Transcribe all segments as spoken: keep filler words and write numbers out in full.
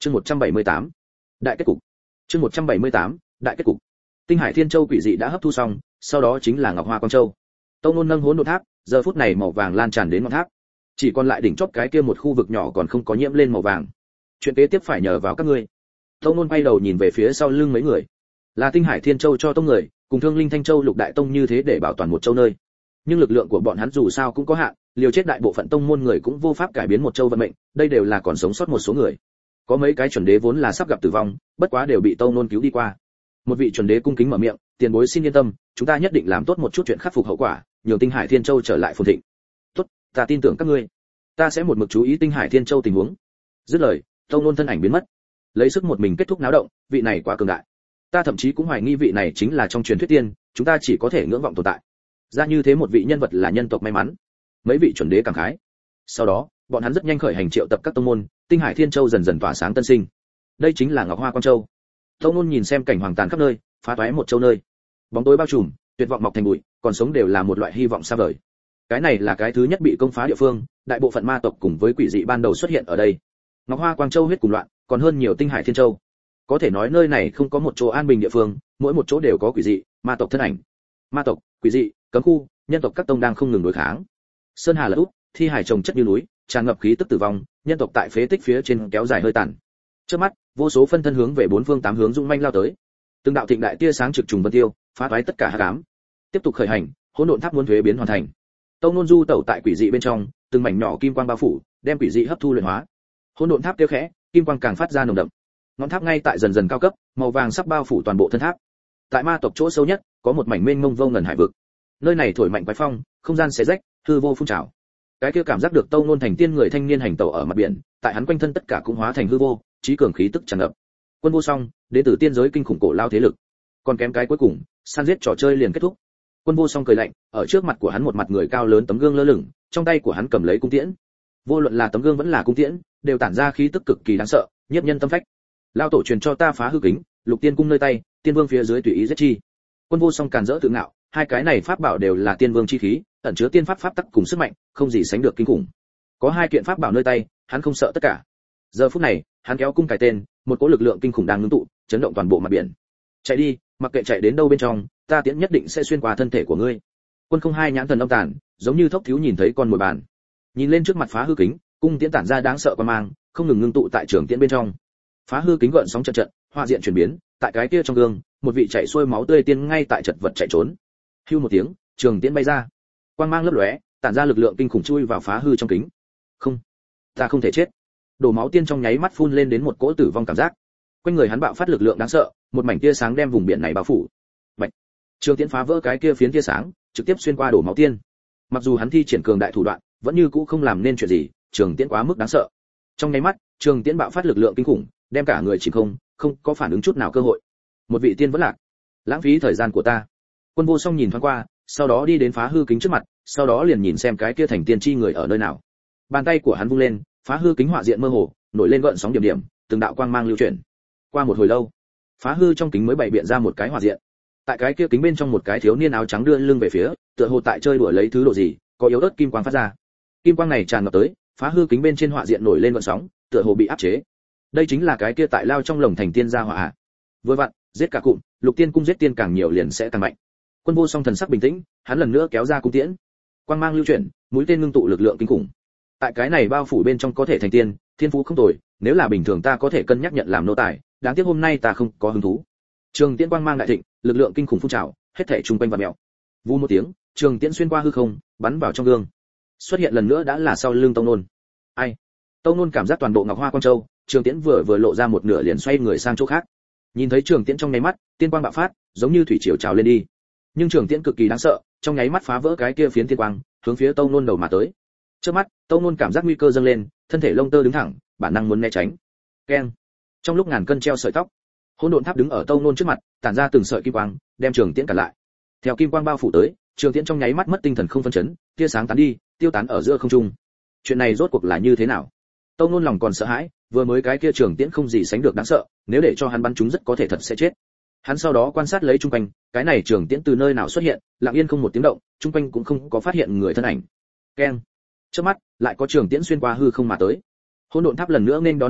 Chương một trăm bảy mươi tám, đại kết cục. Chương một trăm bảy mươi tám, đại kết cục. Tinh Hải Thiên Châu quỷ dị đã hấp thu xong, sau đó chính là Ngọc Hoa Quang Châu. Tông Nôn nâng hỗn độn tháp, giờ phút này màu vàng lan tràn đến ngọn tháp. Chỉ còn lại đỉnh chóp cái kia một khu vực nhỏ còn không có nhiễm lên màu vàng. Chuyện kế tiếp phải nhờ vào các ngươi. Tông Nôn quay đầu nhìn về phía sau lưng mấy người. Là Tinh Hải Thiên Châu cho tông người, cùng Thương Linh Thanh Châu Lục Đại Tông như thế để bảo toàn một châu nơi. Nhưng lực lượng của bọn hắn dù sao cũng có hạn, liều chết đại bộ phận tông môn người cũng vô pháp cải biến một châu vận mệnh, đây đều là còn sống sót một số người. Có mấy cái chuẩn đế vốn là sắp gặp tử vong, bất quá đều bị Tông Nôn cứu đi qua. Một vị chuẩn đế cung kính mở miệng, tiền bối xin yên tâm, chúng ta nhất định làm tốt một chút chuyện khắc phục hậu quả, nhường Tinh Hải Thiên Châu trở lại phồn thịnh. Tốt, ta tin tưởng các ngươi. Ta sẽ một mực chú ý Tinh Hải Thiên Châu tình huống. Dứt lời, Tông Nôn thân ảnh biến mất. Lấy sức một mình kết thúc náo động, vị này quá cường đại. Ta thậm chí cũng hoài nghi vị này chính là trong truyền thuyết tiên, chúng ta chỉ có thể ngưỡng vọng tồn tại. Ra như thế một vị nhân vật là nhân tộc may mắn. Mấy vị chuẩn đế cảm khái. Sau đó, bọn hắn rất nhanh khởi hành triệu tập các tông môn, Tinh Hải Thiên Châu dần dần tỏa sáng tân sinh. Đây chính là Ngọc Hoa Quang Châu. Tông Nôn nhìn xem cảnh hoàng tàn khắp nơi, phá toái một châu nơi. Bóng tối bao trùm, tuyệt vọng mọc thành bụi, còn sống đều là một loại hy vọng xa vời. Cái này là cái thứ nhất bị công phá địa phương, đại bộ phận ma tộc cùng với quỷ dị ban đầu xuất hiện ở đây. Ngọc Hoa Quang Châu huyết cùng loạn, còn hơn nhiều Tinh Hải Thiên Châu. Có thể nói nơi này không có một chỗ an bình địa phương, mỗi một chỗ đều có quỷ dị, ma tộc thân ảnh. Ma tộc, quỷ dị, cấm khu, nhân tộc các tông đang không ngừng đối kháng. Sơn hà lở úp, thi hải chồng chất như núi, tràn ngập khí tức tử vong, nhân tộc tại phế tích phía trên kéo dài hơi tàn. Trước mắt, vô số phân thân hướng về bốn phương tám hướng dũng manh lao tới. Từng đạo thịnh đại tia sáng trực trùng vân tiêu, phá toái tất cả hắc ám. Tiếp tục khởi hành, hỗn độn tháp muốn thuế biến hoàn thành. Tông Nôn du tẩu tại quỷ dị bên trong, từng mảnh nhỏ kim quang bao phủ, đem quỷ dị hấp thu luyện hóa. Hỗn độn tháp tiêu khẽ, kim quang càng phát ra nồng đậm. Ngọn tháp ngay tại dần dần cao cấp, màu vàng sắp bao phủ toàn bộ thân tháp. Tại ma tộc chỗ sâu nhất, có một mảnh mênh mông vô ngần hải vực. Nơi này thổi mạnh quái phong, không gian xé rách, hư vô phun trào. Cái kia cảm giác được Tông Nôn thành tiên người thanh niên hành tẩu ở mặt biển, tại hắn quanh thân tất cả cũng hóa thành hư vô, trí cường khí tức tràn ngập. Quân vô song, đến từ tiên giới kinh khủng cổ lao thế lực. Còn kém cái cuối cùng, săn giết trò chơi liền kết thúc. Quân vô song cười lạnh, ở trước mặt của hắn một mặt người cao lớn tấm gương lơ lửng, trong tay của hắn cầm lấy cung tiễn. Vô luận là tấm gương vẫn là cung tiễn, đều tản ra khí tức cực kỳ đáng sợ, nhiếp nhân tâm phách. Lao tổ truyền cho ta phá hư kính, lục tiên cung nơi tay, tiên vương phía dưới tùy ý giết chi. Quân vô song càn rỡ tự ngạo, hai cái này pháp bảo đều là tiên vương chi khí, ẩn chứa tiên pháp pháp tắc cùng sức mạnh, không gì sánh được kinh khủng. Có hai kiện pháp bảo nơi tay, hắn không sợ tất cả. Giờ phút này, hắn kéo cung cài tên, một cỗ lực lượng kinh khủng đang ngưng tụ, chấn động toàn bộ mặt biển. Chạy đi, mặc kệ chạy đến đâu bên trong, ta tiễn nhất định sẽ xuyên qua thân thể của ngươi. Quân không hai nhãn thần âm tàn, giống như thốc thiếu nhìn thấy con mồi bàn. Nhìn lên trước mặt phá hư kính, cung tiễn tản ra đáng sợ qua mang, không ngừng ngưng tụ tại trường tiễn bên trong. Phá hư kính gợn sóng trận trận, hoa diện chuyển biến, tại cái kia trong gương, một vị chạy xuôi máu tươi tiên ngay tại chật vật chạy trốn. Hưu một tiếng, trường tiễn bay ra. Quang mang lấp lóe, tản ra lực lượng kinh khủng chui vào phá hư trong kính. Không, ta không thể chết. Đổ máu tiên trong nháy mắt phun lên đến một cỗ tử vong cảm giác. Quanh người hắn bạo phát lực lượng đáng sợ, một mảnh tia sáng đem vùng biển này bao phủ. Bạch. Trường tiễn phá vỡ cái kia phiến tia sáng, trực tiếp xuyên qua đổ máu tiên. Mặc dù hắn thi triển cường đại thủ đoạn, vẫn như cũ không làm nên chuyện gì, trường tiễn quá mức đáng sợ. Trong nháy mắt, trường tiễn bạo phát lực lượng kinh khủng, đem cả người chìm không, không có phản ứng chút nào cơ hội. Một vị tiên vẫn lạc, lãng phí thời gian của ta. Quân vô song nhìn thoáng qua, sau đó đi đến phá hư kính trước mặt, sau đó liền nhìn xem cái kia thành tiên chi người ở nơi nào. Bàn tay của hắn vung lên, phá hư kính họa diện mơ hồ, nổi lên gợn sóng điểm điểm, từng đạo quang mang lưu chuyển. Qua một hồi lâu, phá hư trong kính mới bày biện ra một cái họa diện. Tại cái kia kính bên trong một cái thiếu niên áo trắng đưa lưng về phía, tựa hồ tại chơi đùa lấy thứ độ gì, có yếu ớt kim quang phát ra. Kim quang này tràn ngập tới, phá hư kính bên trên họa diện nổi lên gợn sóng, tựa hồ bị áp chế. Đây chính là cái kia tại lao trong lồng thành tiên gia họa ạ. Vừa vặn, giết cả cụm, lục tiên cung giết tiên càng nhiều liền sẽ càng mạnh. Quân vô song thần sắc bình tĩnh, hắn lần nữa kéo ra cung tiễn. Quang mang lưu chuyển, mũi tên ngưng tụ lực lượng kinh khủng. Tại cái này bao phủ bên trong có thể thành tiên, thiên phú không tồi, nếu là bình thường ta có thể cân nhắc nhận làm nô tài, đáng tiếc hôm nay ta không có hứng thú. Trường tiễn quang mang đại thịnh, lực lượng kinh khủng phun trào, hết thảy trung quanh vặn mèo. Vù một tiếng, trường tiễn xuyên qua hư không, bắn vào trong gương. Xuất hiện lần nữa đã là sau lưng Tông Nôn. Ai? Tông Nôn cảm giác toàn bộ Ngọc Hoa Quang Châu, trường tiễn vừa vừa lộ ra một nửa liền xoay người sang chỗ khác. Nhìn thấy trường tiễn trong nháy mắt, tiên quang bạo phát, giống như thủy triều trào lên đi. Nhưng trường tiễn cực kỳ đáng sợ, trong nháy mắt phá vỡ cái kia phiến tiên quang, hướng phía Tông Nôn đầu mà tới. Trước mắt, Tông Nôn cảm giác nguy cơ dâng lên, thân thể lông tơ đứng thẳng, bản năng muốn né tránh. Keng. Trong lúc ngàn cân treo sợi tóc, hỗn độn tháp đứng ở Tông Nôn trước mặt, tản ra từng sợi kim quang, đem trường tiễn cản lại. Theo kim quang bao phủ tới, trường tiễn trong nháy mắt mất tinh thần không phân chấn, tia sáng tán đi, tiêu tán ở giữa không trung. Chuyện này rốt cuộc là như thế nào? Tông Nôn lòng còn sợ hãi, vừa mới cái kia trường tiễn không gì sánh được đáng sợ, nếu để cho hắn bắn trúng rất có thể thật sẽ chết. Hắn sau đó quan sát lấy trung quanh, cái này trường tiễn từ nơi nào xuất hiện, lặng yên không một tiếng động, trung quanh cũng không có phát hiện người thân ảnh. Keng. Trước mắt, lại có trường tiễn xuyên qua hư không mà tới. Hỗn độn tháp lần nữa nên đón tiếp lấy,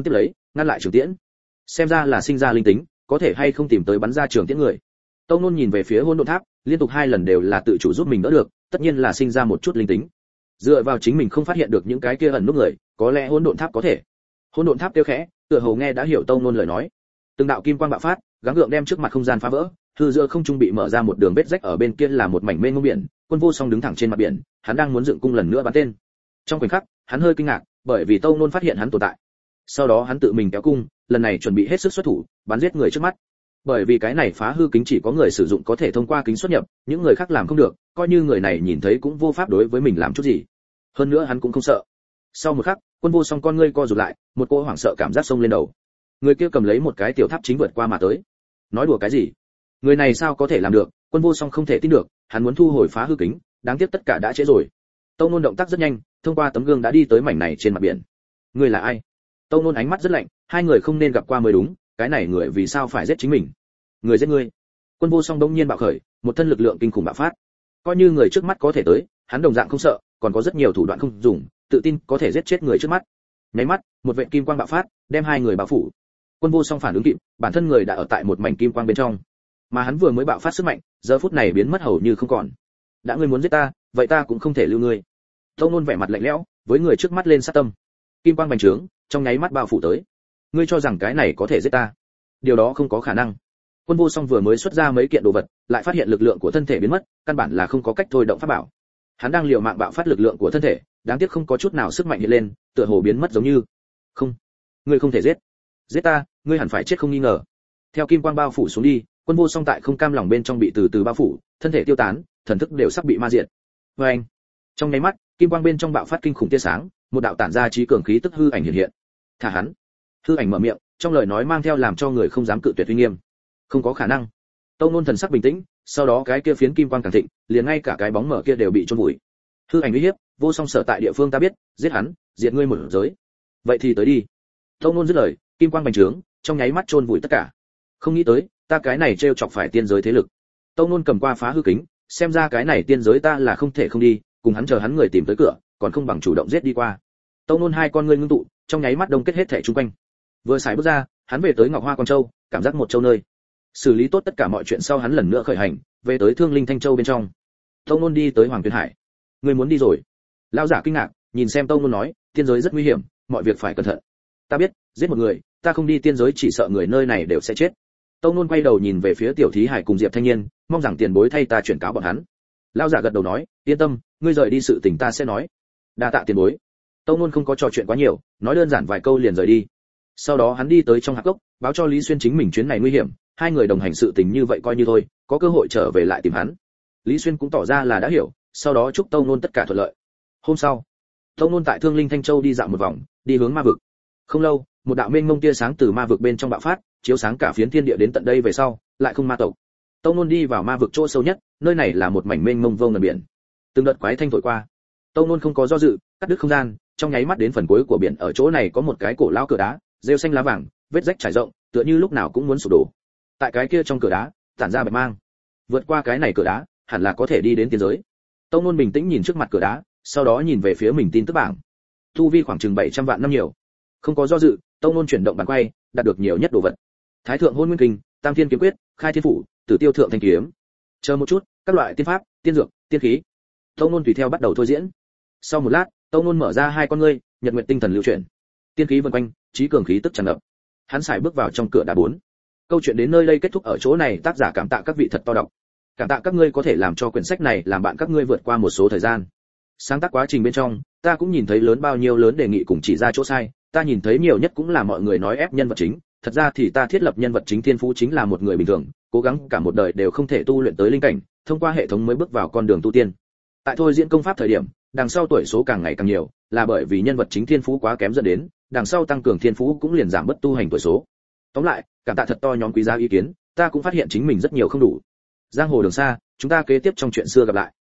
ngăn lại trường tiễn. Xem ra là sinh ra linh tính, có thể hay không tìm tới bắn ra trường tiễn người. Tông Nôn nhìn về phía hỗn độn tháp, liên tục hai lần đều là tự chủ giúp mình đỡ được, tất nhiên là sinh ra một chút linh tính. Dựa vào chính mình không phát hiện được những cái kia ẩn núp người, có lẽ hỗn độn tháp có thể. Hỗn độn tháp kêu khẽ, tựa hồ nghe đã hiểu Tông Nôn lời nói. Từng đạo kim quang bạo phát, gắng gượng đem trước mặt không gian phá vỡ, hư giữa không trung bị mở ra một đường vết rách, ở bên kia là một mảnh mênh mông biển. Quân Vô Song đứng thẳng trên mặt biển, hắn đang muốn dựng cung lần nữa bắn tên. Trong khoảnh khắc, hắn hơi kinh ngạc, bởi vì Tông Nôn phát hiện hắn tồn tại. Sau đó hắn tự mình kéo cung, lần này chuẩn bị hết sức xuất thủ, bắn giết người trước mắt. Bởi vì cái này phá hư kính chỉ có người sử dụng có thể thông qua kính xuất nhập, những người khác làm không được, coi như người này nhìn thấy cũng vô pháp đối với mình làm chút gì. Hơn nữa hắn cũng không sợ. Sau một khắc, Quân Vô Song con ngươi co rụt lại, một cỗ hoảng sợ cảm giác xông lên đầu. Người kia cầm lấy một cái tiểu tháp chính vượt qua mà tới. Nói đùa cái gì? Người này sao có thể làm được? Quân Vô Song không thể tin được, hắn muốn thu hồi phá hư kính, đáng tiếc tất cả đã trễ rồi. Tông Nôn động tác rất nhanh, thông qua tấm gương đã đi tới mảnh này trên mặt biển. Người là ai? Tông Nôn ánh mắt rất lạnh, hai người không nên gặp qua mới đúng, cái này người vì sao phải giết chính mình? Người giết ngươi. Quân Vô Song đống nhiên bạo khởi, một thân lực lượng kinh khủng bạo phát. Coi như người trước mắt có thể tới, hắn đồng dạng không sợ, còn có rất nhiều thủ đoạn không dùng, tự tin có thể giết chết người trước mắt. Nháy mắt, một vệt kim quang bạo phát, đem hai người bao phủ. Quân Vô Song phản ứng kịp, bản thân người đã ở tại một mảnh kim quang bên trong, mà hắn vừa mới bạo phát sức mạnh, giờ phút này biến mất hầu như không còn. Đã ngươi muốn giết ta, vậy ta cũng không thể lưu ngươi. Tông Nôn vẻ mặt lạnh lẽo, với người trước mắt lên sát tâm. Kim quang bành trướng, trong nháy mắt bao phủ tới. Ngươi cho rằng cái này có thể giết ta? Điều đó không có khả năng. Quân Vô Song vừa mới xuất ra mấy kiện đồ vật, lại phát hiện lực lượng của thân thể biến mất, căn bản là không có cách thôi động pháp bảo. Hắn đang liều mạng bạo phát lực lượng của thân thể, đáng tiếc không có chút nào sức mạnh hiện lên, tựa hồ biến mất giống như. Không, ngươi không thể giết. Giết ta, ngươi hẳn phải chết không nghi ngờ. Theo kim quang bao phủ xuống đi, Quân Vô Song tại không cam lòng bên trong bị từ từ bao phủ, thân thể tiêu tán, thần thức đều sắp bị ma diệt. Và anh, trong nháy mắt, kim quang bên trong bạo phát kinh khủng tia sáng, một đạo tản ra trí cường khí tức hư ảnh hiện hiện. Thả hắn. Hư ảnh mở miệng, trong lời nói mang theo làm cho người không dám cự tuyệt uy nghiêm. Không có khả năng. Tông Nôn thần sắc bình tĩnh, sau đó cái kia phiến kim quang càng thịnh, liền ngay cả cái bóng mở kia đều bị chôn vùi. Hư ảnh uy hiếp, Vô Song sở tại địa phương ta biết, giết hắn, diệt ngươi một giới. Vậy thì tới đi. Tông Nôn dứt lời, kim quang bành trướng, trong nháy mắt chôn vùi tất cả. Không nghĩ tới, ta cái này trêu chọc phải tiên giới thế lực. Tông Nôn cầm qua phá hư kính, xem ra cái này tiên giới ta là không thể không đi, cùng hắn chờ hắn người tìm tới cửa, còn không bằng chủ động giết đi qua. Tông Nôn hai con ngươi ngưng tụ, trong nháy mắt đông kết hết thảy xung quanh. Vừa xài bước ra, hắn về tới Ngọc Hoa Quan Châu, cảm giác một châu nơi. Xử lý tốt tất cả mọi chuyện sau hắn lần nữa khởi hành, về tới Thương Linh Thanh Châu bên trong. Tông Nôn đi tới Hoàng Tuyên Hải. Ngươi muốn đi rồi? Lão giả kinh ngạc, nhìn xem Tông Nôn nói, tiên giới rất nguy hiểm, mọi việc phải cẩn thận. Ta biết, giết một người, ta không đi tiên giới chỉ sợ người nơi này đều sẽ chết. Tông Nôn quay đầu nhìn về phía Tiểu Thí Hải cùng Diệp Thanh Niên, mong rằng tiền bối thay ta chuyển cáo bọn hắn. Lão giả gật đầu nói, yên tâm, ngươi rời đi sự tình ta sẽ nói. Đa tạ tiền bối. Tông Nôn không có trò chuyện quá nhiều, nói đơn giản vài câu liền rời đi. Sau đó hắn đi tới trong hạp cốc, báo cho Lý Xuyên chính mình chuyến này nguy hiểm, hai người đồng hành sự tình như vậy coi như thôi, có cơ hội trở về lại tìm hắn. Lý Xuyên cũng tỏ ra là đã hiểu, sau đó chúc Tông Nôn tất cả thuận lợi. Hôm sau, Tông Nôn tại Thương Linh Thanh Châu đi dạo một vòng, đi hướng ma vực. Không lâu, một đạo mênh mông tia sáng từ ma vực bên trong bạo phát, chiếu sáng cả phiến thiên địa đến tận đây về sau, lại không ma tộc. Tông Nôn đi vào ma vực chỗ sâu nhất, nơi này là một mảnh mênh mông vô ngần biển. Từng đợt quái thanh thổi qua. Tông Nôn không có do dự, cắt đứt không gian, trong nháy mắt đến phần cuối của biển, ở chỗ này có một cái cổ lão cửa đá, rêu xanh lá vàng, vết rách trải rộng, tựa như lúc nào cũng muốn sụp đổ. Tại cái kia trong cửa đá, tản ra bạch mang. Vượt qua cái này cửa đá, hẳn là có thể đi đến tiên giới. Tông Nôn bình tĩnh nhìn trước mặt cửa đá, sau đó nhìn về phía mình tin tức bảng. Tu vi khoảng chừng bảy trăm vạn năm nhiều. Không có do dự, Tông Nôn chuyển động bàn quay, đạt được nhiều nhất đồ vật. Thái thượng hôn nguyên kinh, Tam thiên kiếm quyết, khai thiên phủ, Tử tiêu thượng thanh kiếm. Chờ một chút, các loại tiên pháp, tiên dược, tiên khí. Tông Nôn tùy theo bắt đầu thôi diễn. Sau một lát, Tông Nôn mở ra hai con ngươi, nhật nguyện tinh thần lưu chuyển. Tiên khí vần quanh, trí cường khí tức tràn ngập. Hắn xài bước vào trong cửa đá bốn. Câu chuyện đến nơi đây kết thúc ở chỗ này, tác giả cảm tạ các vị thật to đọc. Cảm tạ các ngươi có thể làm cho quyển sách này làm bạn các ngươi vượt qua một số thời gian. Sáng tác quá trình bên trong, ta cũng nhìn thấy lớn bao nhiêu lớn đề nghị cùng chỉ ra chỗ sai, ta nhìn thấy nhiều nhất cũng là mọi người nói ép nhân vật chính, thật ra thì ta thiết lập nhân vật chính thiên phú chính là một người bình thường, cố gắng cả một đời đều không thể tu luyện tới linh cảnh, thông qua hệ thống mới bước vào con đường tu tiên. Tại thôi diễn công pháp thời điểm, đằng sau tuổi số càng ngày càng nhiều, là bởi vì nhân vật chính thiên phú quá kém dẫn đến, đằng sau tăng cường thiên phú cũng liền giảm bất tu hành tuổi số. Tóm lại, cảm tạ thật to nhóm quý giá ý kiến, ta cũng phát hiện chính mình rất nhiều không đủ. Giang hồ đường xa, chúng ta kế tiếp trong chuyện xưa gặp lại.